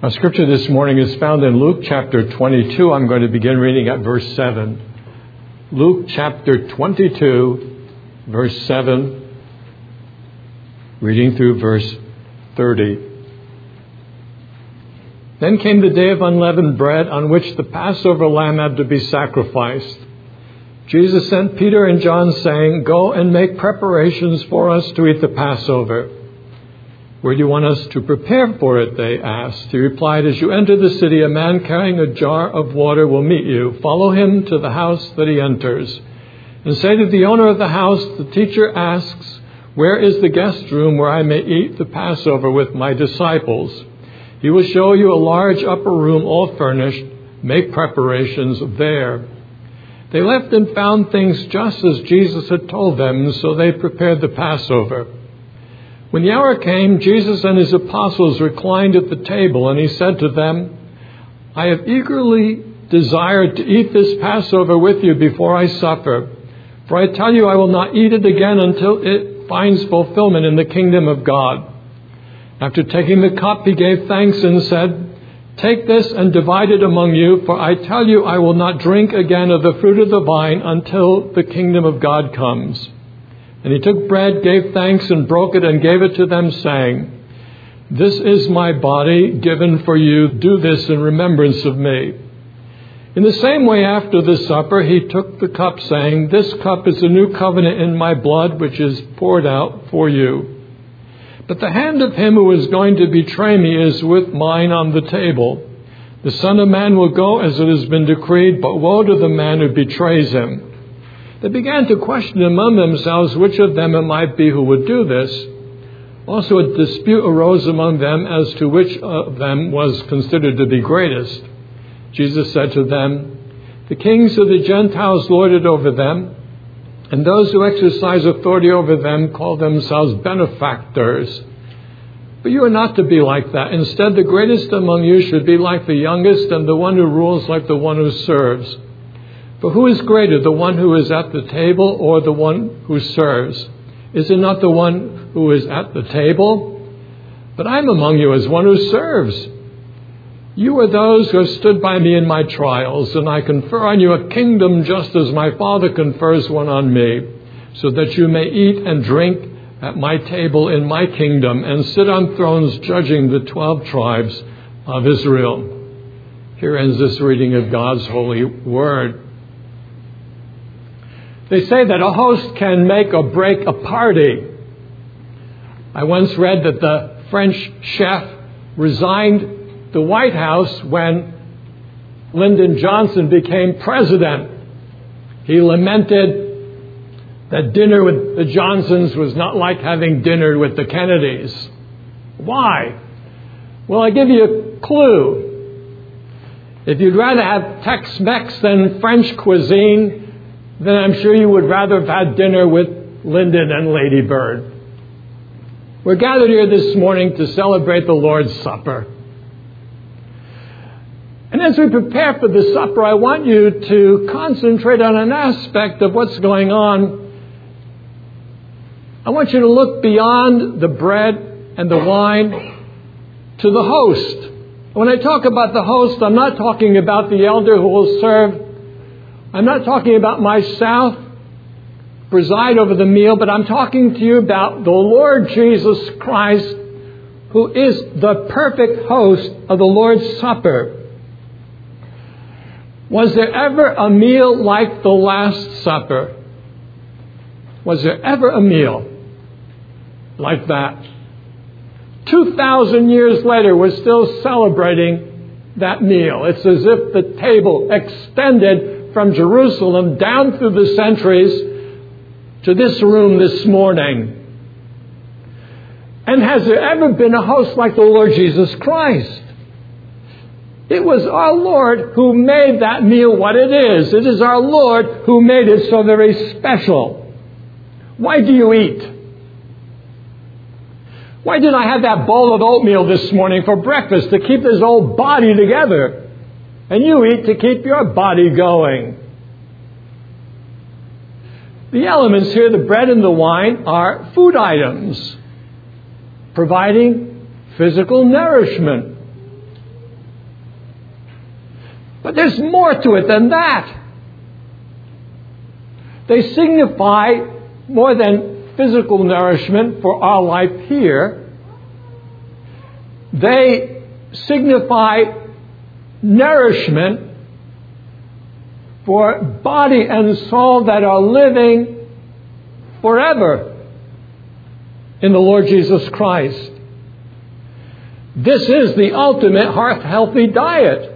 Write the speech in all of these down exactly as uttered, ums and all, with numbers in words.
Our scripture this morning is found in Luke chapter twenty-two. I'm going to begin reading at verse seven. Luke chapter twenty-two, verse seven, reading through verse thirty. Then came the day of unleavened bread, on which the Passover lamb had to be sacrificed. Jesus sent Peter and John, saying, "Go and make preparations for us to eat the Passover." "Where do you want us to prepare for it?" they asked. He replied, "As you enter the city, a man carrying a jar of water will meet you. Follow him to the house that he enters. And say to the owner of the house, 'The teacher asks, where is the guest room where I may eat the Passover with my disciples?' He will show you a large upper room, all furnished. Make preparations there." They left and found things just as Jesus had told them, so they prepared the Passover. When the hour came, Jesus and his apostles reclined at the table, and he said to them, "I have eagerly desired to eat this Passover with you before I suffer. For I tell you, I will not eat it again until it finds fulfillment in the kingdom of God." After taking the cup, he gave thanks and said, "Take this and divide it among you, for I tell you, I will not drink again of the fruit of the vine until the kingdom of God comes." And he took bread, gave thanks, and broke it, and gave it to them, saying, "This is my body given for you. Do this in remembrance of me." In the same way, after the supper, he took the cup, saying, "This cup is a new covenant in my blood, which is poured out for you. But the hand of him who is going to betray me is with mine on the table. The Son of Man will go as it has been decreed, but woe to the man who betrays him." They began to question among themselves which of them it might be who would do this. Also a dispute arose among them as to which of them was considered to be greatest. Jesus said to them, "The kings of the Gentiles lord it over them, and those who exercise authority over them call themselves benefactors. But you are not to be like that. Instead, the greatest among you should be like the youngest, and the one who rules like the one who serves. For who is greater, the one who is at the table or the one who serves? Is it not the one who is at the table? But I am among you as one who serves. You are those who have stood by me in my trials, and I confer on you a kingdom just as my Father confers one on me, so that you may eat and drink at my table in my kingdom and sit on thrones judging the twelve tribes of Israel." Here ends this reading of God's holy word. They say that a host can make or break a party. I once read that the French chef resigned the White House when Lyndon Johnson became president. He lamented that dinner with the Johnsons was not like having dinner with the Kennedys. Why? Well, I give you a clue. If you'd rather have Tex-Mex than French cuisine, then I'm sure you would rather have had dinner with Lyndon and Lady Bird. We're gathered here this morning to celebrate the Lord's Supper. And as we prepare for the supper, I want you to concentrate on an aspect of what's going on. I want you to look beyond the bread and the wine to the host. When I talk about the host, I'm not talking about the elder who will serve. I'm not talking about myself, preside over the meal, but I'm talking to you about the Lord Jesus Christ, who is the perfect host of the Lord's Supper. Was there ever a meal like the Last Supper? Was there ever a meal like that? Two thousand years later, we're still celebrating that meal. It's as if the table extended from Jerusalem down through the centuries to this room this morning. And has there ever been a host like the Lord Jesus Christ? It was our Lord who made that meal what it is. It is our Lord who made it so very special. Why do you eat? Why did I have that bowl of oatmeal this morning for breakfast? To keep this old body together. And you eat to keep your body going. The elements here, the bread and the wine, are food items, providing physical nourishment. But there's more to it than that. They signify more than physical nourishment for our life here. They signify nourishment for body and soul that are living forever in the Lord Jesus Christ. This is the ultimate heart-healthy diet.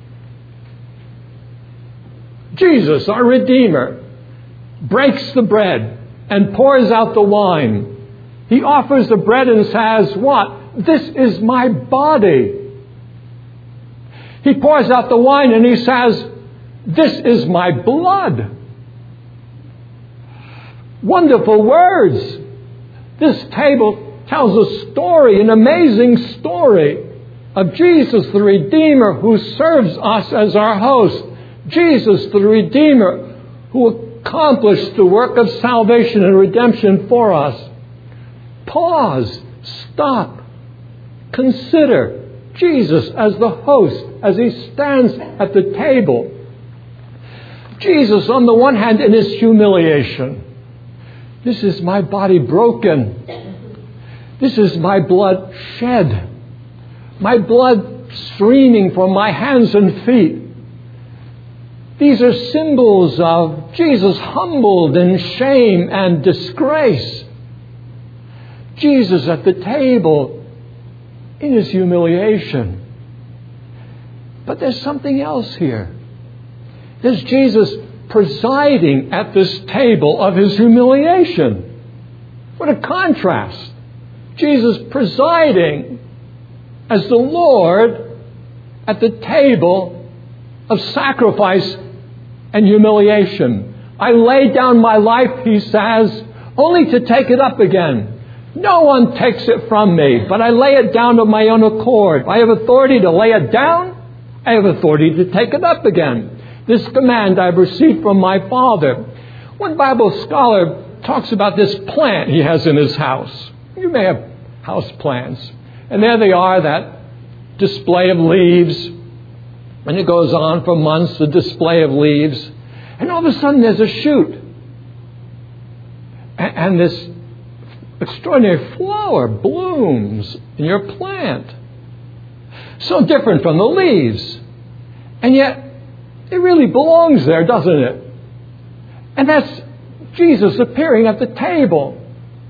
Jesus, our Redeemer, breaks the bread and pours out the wine. He offers the bread and says, what? This is my body. He pours out the wine and he says, this is my blood. Wonderful words. This table tells a story, an amazing story of Jesus the Redeemer who serves us as our host. Jesus the Redeemer who accomplished the work of salvation and redemption for us. Pause. Stop. Consider Jesus as the host as he stands at the table. Jesus, on the one hand, in his humiliation. This is my body broken. This is my blood shed. My blood streaming from my hands and feet. These are symbols of Jesus humbled in shame and disgrace. Jesus at the table in his humiliation. But there's something else here. There's Jesus presiding at this table of his humiliation. What a contrast. Jesus presiding as the Lord at the table of sacrifice and humiliation. I lay down my life, he says, only to take it up again. No one takes it from me, but I lay it down of my own accord. I have authority to lay it down. I have authority to take it up again. This command I've received from my Father. One Bible scholar talks about this plant he has in his house. You may have house plants. And there they are, that display of leaves. And it goes on for months, the display of leaves. And all of a sudden there's a shoot. And this extraordinary flower blooms in your plant. So different from the leaves. And yet, it really belongs there, doesn't it? And that's Jesus appearing at the table.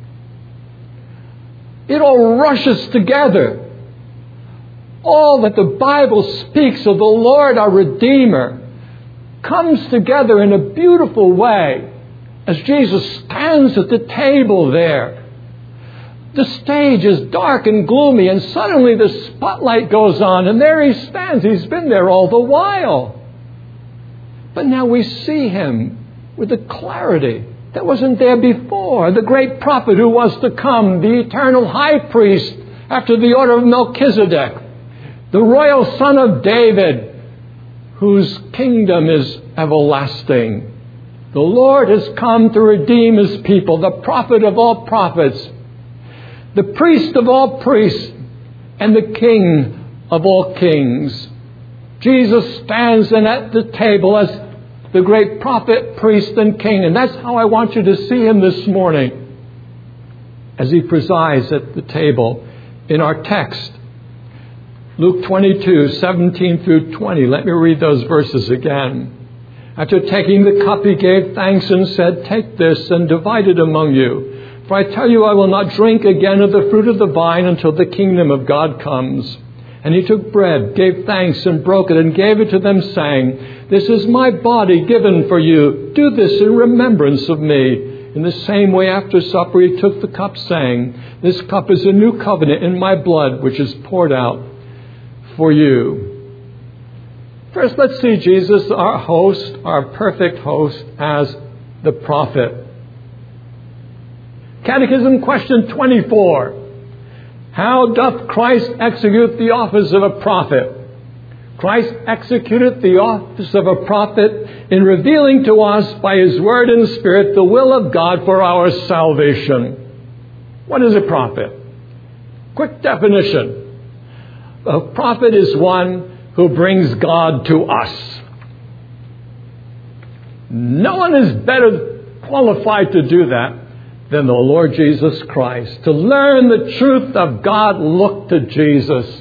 It all rushes together. All that the Bible speaks of the Lord, our Redeemer, comes together in a beautiful way as Jesus stands at the table there. The stage is dark and gloomy, and suddenly the spotlight goes on, and there he stands. He's been there all the while. But now we see him with a clarity that wasn't there before. The great prophet who was to come, the eternal high priest after the order of Melchizedek, the royal son of David, whose kingdom is everlasting. The Lord has come to redeem his people, the prophet of all prophets, the priest of all priests, and the king of all kings. Jesus stands in at the table as the great prophet, priest, and king. And that's how I want you to see him this morning as he presides at the table in our text. Luke twenty-two, seventeen through twenty. Let me read those verses again. After taking the cup, he gave thanks and said, "Take this and divide it among you. For I tell you, I will not drink again of the fruit of the vine until the kingdom of God comes." And he took bread, gave thanks, and broke it, and gave it to them, saying, "This is my body given for you. Do this in remembrance of me." In the same way, after supper, he took the cup, saying, "This cup is a new covenant in my blood, which is poured out for you." First, let's see Jesus, our host, our perfect host, as the prophet. Catechism question twenty-four. How doth Christ execute the office of a prophet? Christ executed the office of a prophet in revealing to us by his word and spirit the will of God for our salvation. What is a prophet? Quick definition. A prophet is one who brings God to us. No one is better qualified to do that than the Lord Jesus Christ. To learn the truth of God, look to Jesus.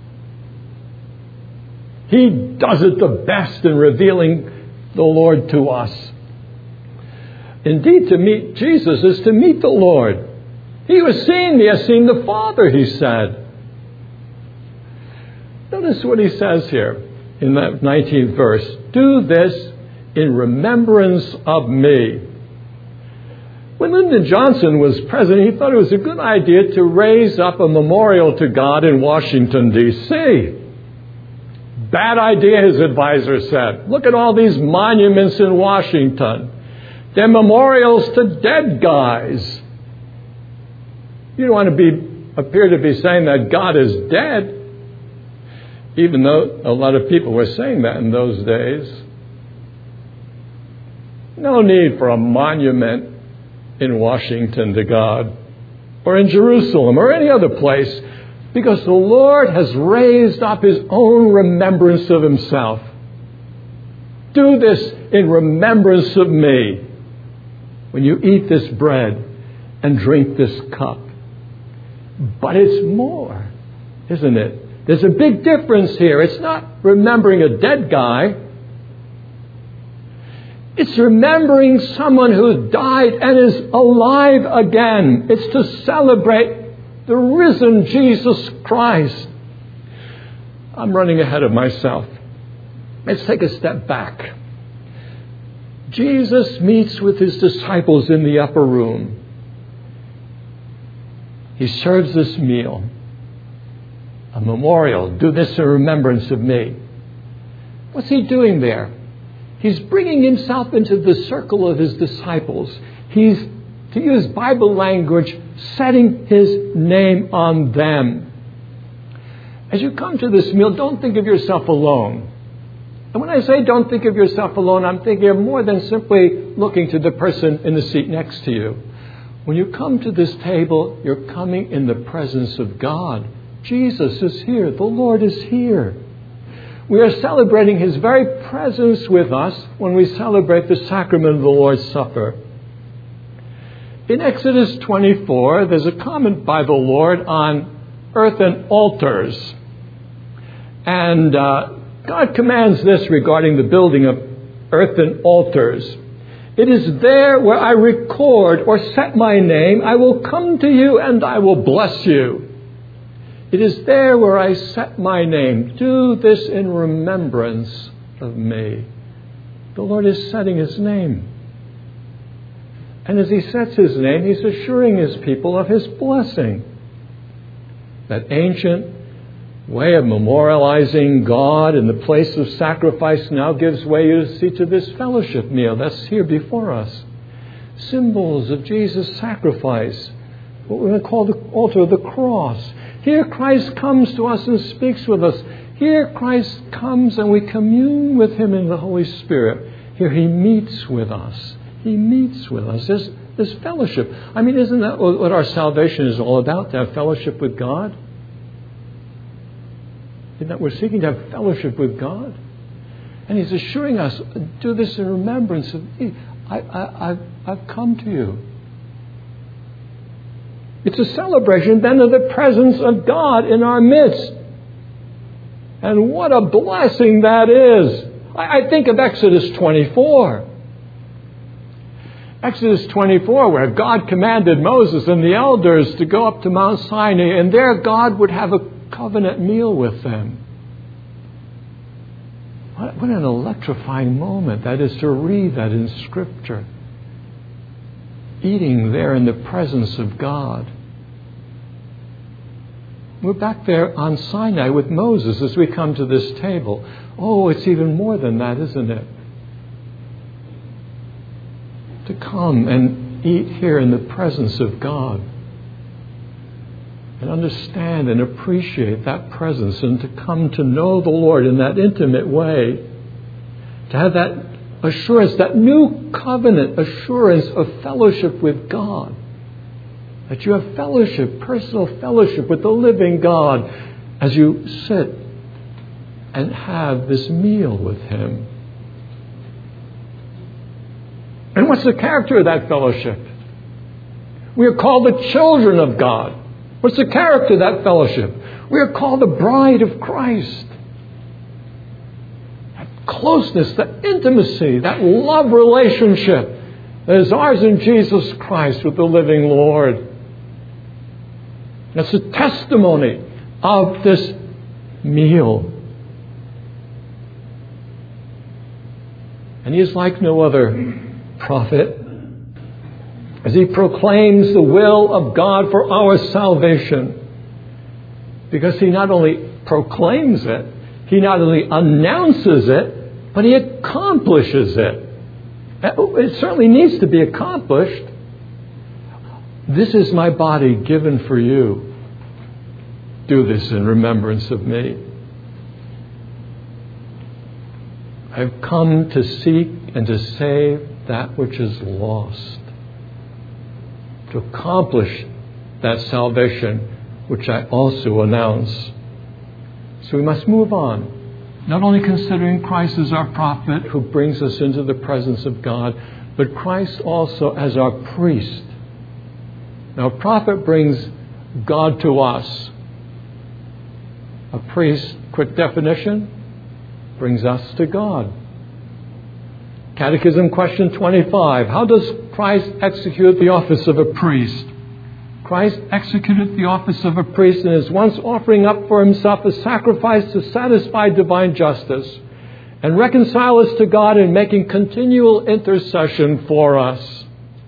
He does it the best in revealing the Lord to us. Indeed, to meet Jesus is to meet the Lord. He who has seen me has seen the Father, he said. Notice what he says here in that nineteenth verse. Do this in remembrance of me. When Lyndon Johnson was president, he thought it was a good idea to raise up a memorial to God in Washington, D C Bad idea, his advisor said. Look at all these monuments in Washington. They're memorials to dead guys. You don't want to be appear to be saying that God is dead, even though a lot of people were saying that in those days. No need for a monument in Washington to God, or in Jerusalem, or any other place, because the Lord has raised up His own remembrance of Himself. Do this in remembrance of me when you eat this bread and drink this cup. But it's more, isn't it? There's a big difference here. It's not remembering a dead guy. It's remembering someone who died and is alive again. It's to celebrate the risen Jesus Christ. I'm running ahead of myself. Let's take a step back. Jesus meets with His disciples in the upper room. He serves this meal, a memorial. Do this in remembrance of me. What's He doing there? He's bringing Himself into the circle of His disciples. He's, to use Bible language, setting His name on them. As you come to this meal, don't think of yourself alone. And when I say don't think of yourself alone, I'm thinking of more than simply looking to the person in the seat next to you. When you come to this table, you're coming in the presence of God. Jesus is here. The Lord is here. We are celebrating His very presence with us when we celebrate the sacrament of the Lord's Supper. In Exodus twenty-four, there's a comment by the Lord on earthen altars. And uh, God commands this regarding the building of earthen altars. It is there where I record or set my name. I will come to you and I will bless you. It is there where I set my name. Do this in remembrance of me. The Lord is setting His name. And as He sets His name, He's assuring His people of His blessing. That ancient way of memorializing God in the place of sacrifice now gives way, you see, to this fellowship meal that's here before us. Symbols of Jesus' sacrifice. What we're going to call the altar of the cross. Here Christ comes to us and speaks with us. Here Christ comes and we commune with Him in the Holy Spirit. Here He meets with us. He meets with us. There's, there's fellowship. I mean, isn't that what our salvation is all about? To have fellowship with God? Isn't that we're seeking to have fellowship with God? And He's assuring us, do this in remembrance of me. I, I, I've, I've come to you. It's a celebration then of the presence of God in our midst. And what a blessing that is. I, I think of Exodus twenty-four. Exodus twenty-four, where God commanded Moses and the elders to go up to Mount Sinai, and there God would have a covenant meal with them. What, what an electrifying moment that is to read that in Scripture. Eating there in the presence of God. We're back there on Sinai with Moses as we come to this table. Oh, it's even more than that, isn't it? To come and eat here in the presence of God. And understand and appreciate that presence and to come to know the Lord in that intimate way. To have that assurance, that new covenant assurance of fellowship with God. That you have fellowship, personal fellowship with the living God as you sit and have this meal with Him. And what's the character of that fellowship? We are called the children of God. What's the character of that fellowship? We are called the bride of Christ. That closeness, that intimacy, that love relationship that is ours in Jesus Christ with the living Lord. That's a testimony of this meal. And He is like no other prophet as He proclaims the will of God for our salvation. Because He not only proclaims it, He not only announces it, but He accomplishes it. It certainly needs to be accomplished. This is my body given for you. Do this in remembrance of me. I've come to seek and to save that which is lost. To accomplish that salvation which I also announce. So we must move on. Not only considering Christ as our prophet who brings us into the presence of God, but Christ also as our priest. Now, a prophet brings God to us. A priest, quick definition, brings us to God. Catechism question twenty-five. How does Christ execute the office of a priest? Christ executed the office of a priest and is once offering up for Himself a sacrifice to satisfy divine justice and reconcile us to God in making continual intercession for us.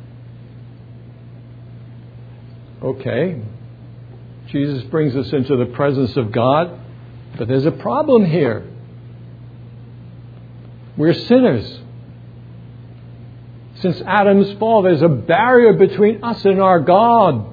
Okay, Jesus brings us into the presence of God, but there's a problem here. We're sinners. Since Adam's fall, there's a barrier between us and our God.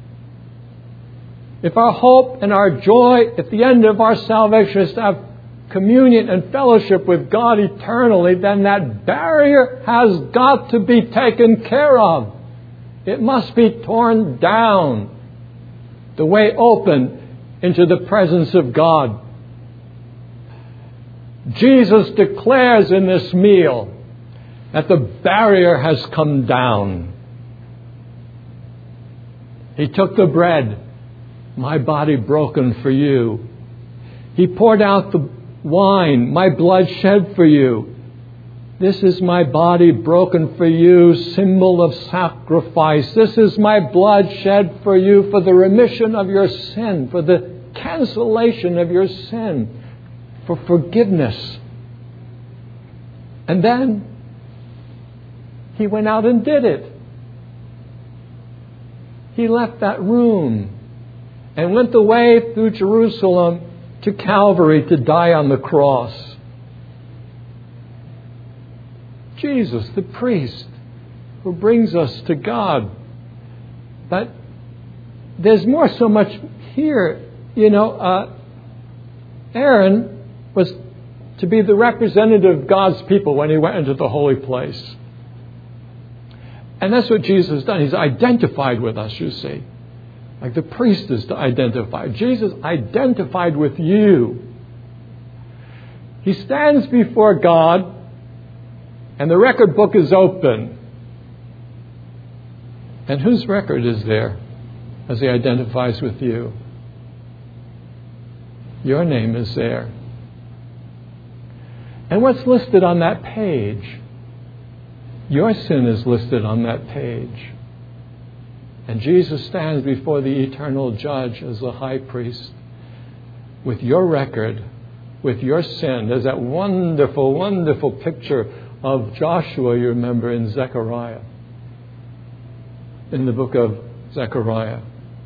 If our hope and our joy at the end of our salvation is to have communion and fellowship with God eternally, then that barrier has got to be taken care of. It must be torn down. The way open into the presence of God. Jesus declares in this meal that the barrier has come down. He took the bread, my body broken for you. He poured out the wine, my blood shed for you. This is my body broken for you, symbol of sacrifice. This is my blood shed for you for the remission of your sin, for the cancellation of your sin, for forgiveness. And then He went out and did it. He left that room and went the way through Jerusalem to Calvary to die on the cross. Jesus, the priest, who brings us to God. But there's more so much here. You know, uh, Aaron was to be the representative of God's people when he went into the holy place. And that's what Jesus has done. He's identified with us, you see. Like the priest is to identify. Jesus identified with you. He stands before God, and the record book is open. And whose record is there as He identifies with you? Your name is there. And what's listed on that page? Your sin is listed on that page. And Jesus stands before the eternal judge as the high priest with your record, with your sin. There's that wonderful, wonderful picture of Joshua, you remember, in Zechariah, in the book of Zechariah.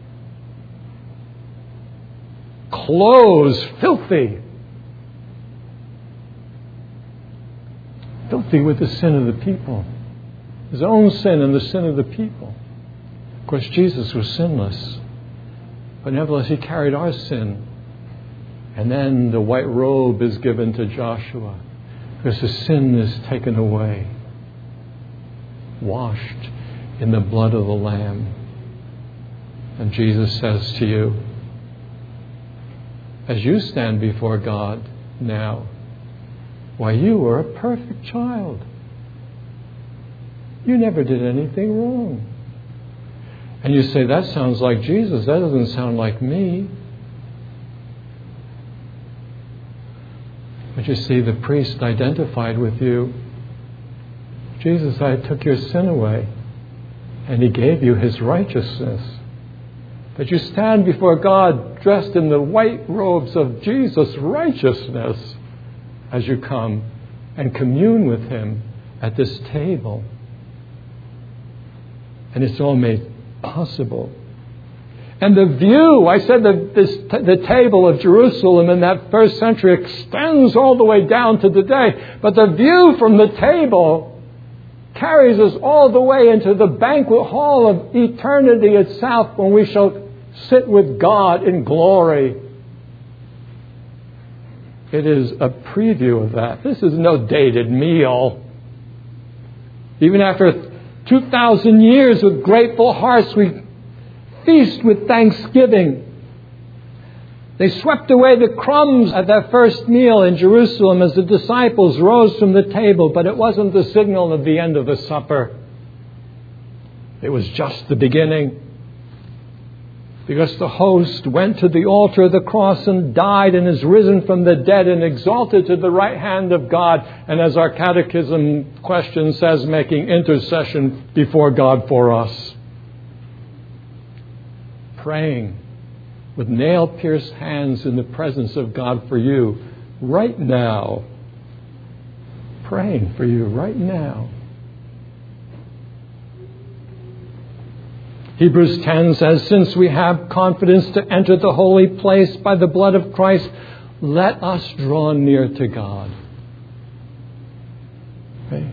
Clothes filthy. Filthy with the sin of the people. His own sin and the sin of the people. Of course, Jesus was sinless. But nevertheless, He carried our sin. And then the white robe is given to Joshua. Because the sin is taken away. Washed in the blood of the Lamb. And Jesus says to you, as you stand before God, now. Why, you were a perfect child. You never did anything wrong. And you say, that sounds like Jesus. That doesn't sound like me. But you see, the priest identified with you. Jesus, I took your sin away. And He gave you His righteousness. That you stand before God dressed in the white robes of Jesus' righteousness as you come and commune with Him at this table. And it's all made possible. And the view, I said that this, the table of Jerusalem in that first century extends all the way down to today. But the view from the table carries us all the way into the banquet hall of eternity itself, when we shall sit with God in glory. It is a preview of that. This is no dated meal. Even after two thousand years with grateful hearts, we feast with thanksgiving. They swept away the crumbs at that first meal in Jerusalem as the disciples rose from the table, but it wasn't the signal of the end of the supper. It was just the beginning. Because the host went to the altar of the cross and died and is risen from the dead and exalted to the right hand of God. And as our catechism question says, making intercession before God for us. Praying with nail-pierced hands in the presence of God for you right now. Praying for you right now. Hebrews ten says, since we have confidence to enter the holy place by the blood of Christ, let us draw near to God. Okay?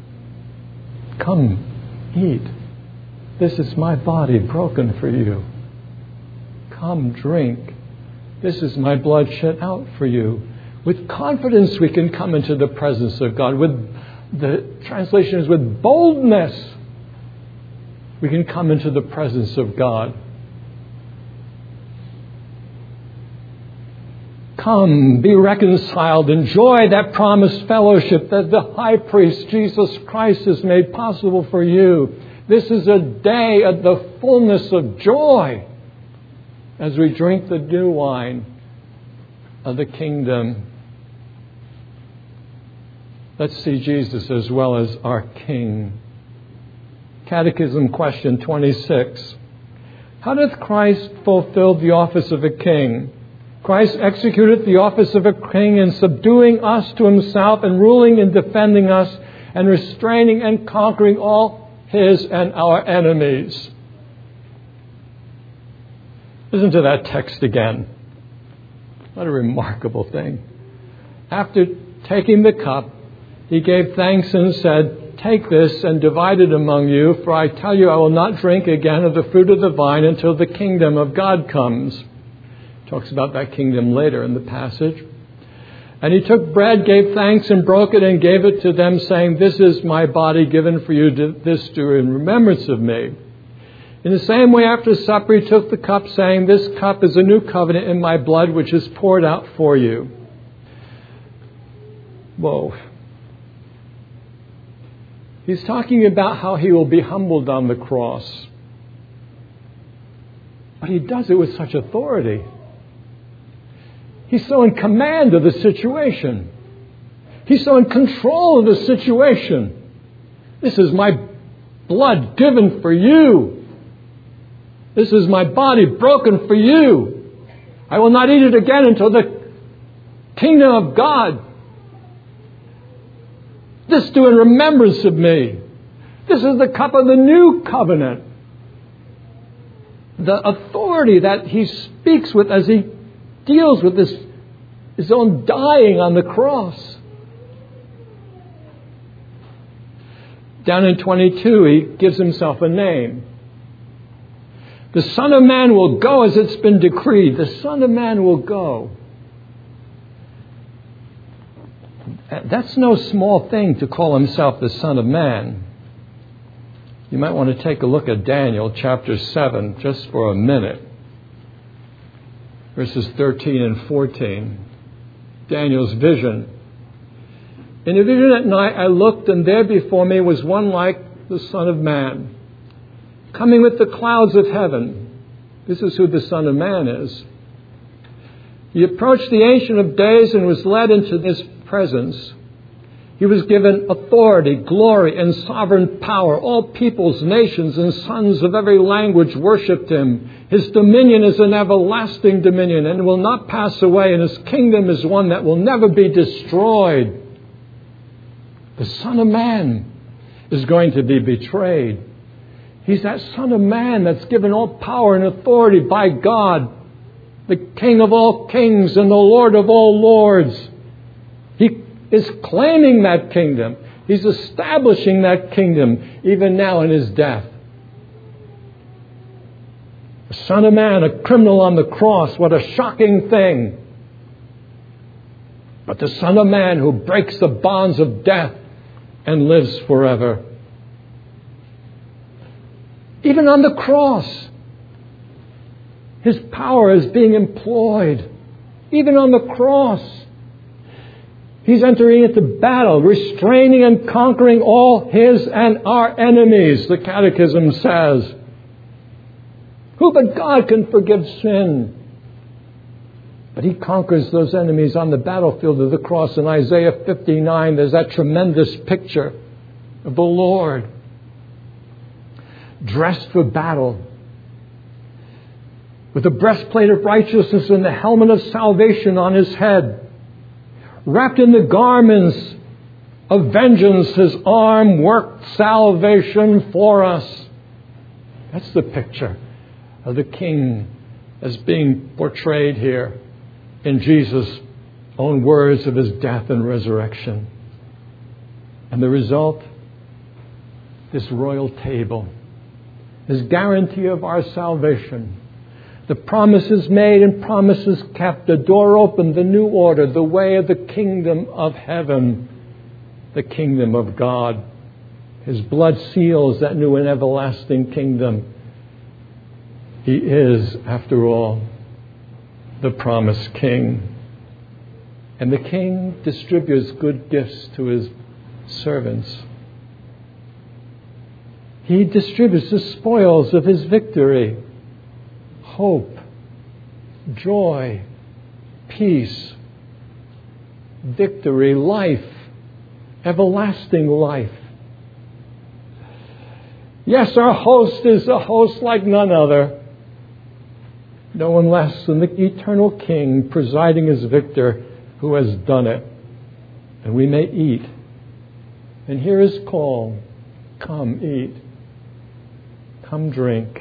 Come, eat. This is my body broken for you. Come, drink. This is my blood shed out for you. With confidence we can come into the presence of God. With the translation is with boldness we can come into the presence of God. Come, be reconciled, enjoy that promised fellowship that the high priest, Jesus Christ, has made possible for you. This is a day of the fullness of joy as we drink the new wine of the kingdom. Let's see Jesus as well as our King. Catechism question twenty-six. How doth Christ fulfill the office of a king? Christ executed the office of a king in subduing us to Himself and ruling and defending us and restraining and conquering all His and our enemies. Listen to that text again. What a remarkable thing. After taking the cup, He gave thanks and said, take this and divide it among you, for I tell you I will not drink again of the fruit of the vine until the kingdom of God comes. Talks about that kingdom later in the passage. And He took bread, gave thanks, and broke it and gave it to them, saying, this is my body given for you. This do in remembrance of me. In the same way, after supper, He took the cup, saying, this cup is a new covenant in my blood, which is poured out for you. Whoa. He's talking about how He will be humbled on the cross. But He does it with such authority. He's so in command of the situation. He's so in control of the situation. This is my blood given for you. This is my body broken for you. I will not eat it again until the kingdom of God. This do in remembrance of me. This is the cup of the new covenant. The authority that He speaks with as He deals with this, His own dying on the cross. Down in twenty-two, He gives Himself a name. The Son of Man will go as it's been decreed. The Son of Man will go. That's no small thing to call Himself the Son of Man. You might want to take a look at Daniel chapter seven just for a minute. Verses thirteen and fourteen. Daniel's vision. In a vision at night I looked, and there before me was one like the Son of Man, coming with the clouds of heaven. This is who the Son of Man is. He approached the Ancient of Days and was led into his presence. He was given authority, glory, and sovereign power. All peoples, nations, and sons of every language worshipped him. His dominion is an everlasting dominion and will not pass away, and his kingdom is one that will never be destroyed. The Son of Man is going to be betrayed. He's that Son of Man that's given all power and authority by God, the King of all kings and the Lord of all lords. He is claiming that kingdom. He's establishing that kingdom even now in his death. The Son of Man, a criminal on the cross. What a shocking thing. But the Son of Man who breaks the bonds of death and lives forever. Even on the cross, his power is being employed. Even on the cross, he's entering into battle, restraining and conquering all his and our enemies, the Catechism says. Who but God can forgive sin? But he conquers those enemies on the battlefield of the cross. In Isaiah fifty-nine, there's that tremendous picture of the Lord dressed for battle, with the breastplate of righteousness and the helmet of salvation on his head. Wrapped in the garments of vengeance, his arm worked salvation for us. That's the picture of the King as being portrayed here in Jesus' own words of his death and resurrection. And the result, this royal table, this guarantee of our salvation. The promises made and promises kept, the door opened, the new order, the way of the kingdom of heaven, the kingdom of God. His blood seals that new and everlasting kingdom. He is, after all, the promised King. And the King distributes good gifts to his servants. He distributes the spoils of his victory. Hope, joy, peace, victory, life, everlasting life. Yes, our host is a host like none other. No one less than the eternal King presiding as victor who has done it. And we may eat and hear his call. Come eat. Come drink.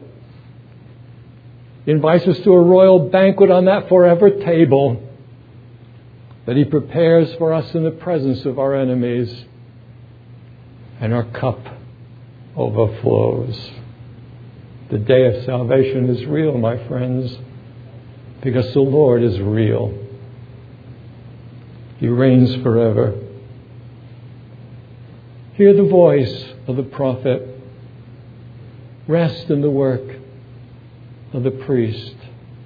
He invites us to a royal banquet on that forever table that he prepares for us in the presence of our enemies. And our cup overflows. The day of salvation is real, my friends, because the Lord is real. He reigns forever. Hear the voice of the prophet. Rest in the work of the priest.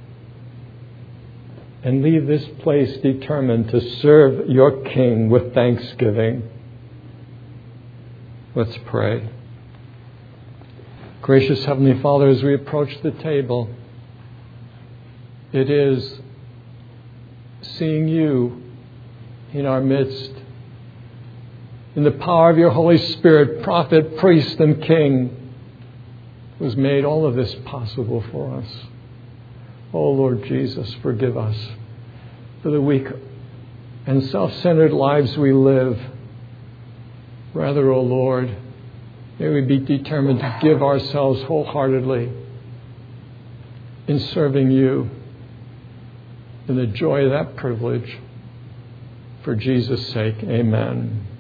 And leave this place determined to serve your King with thanksgiving. Let's pray. Gracious Heavenly Father, as we approach the table, it is seeing you in our midst, in the power of your Holy Spirit, prophet, priest, and King, who has made all of this possible for us. Oh, Lord Jesus, forgive us for the weak and self-centered lives we live. Rather, O Lord, may we be determined to give ourselves wholeheartedly in serving you in the joy of that privilege. For Jesus' sake, amen.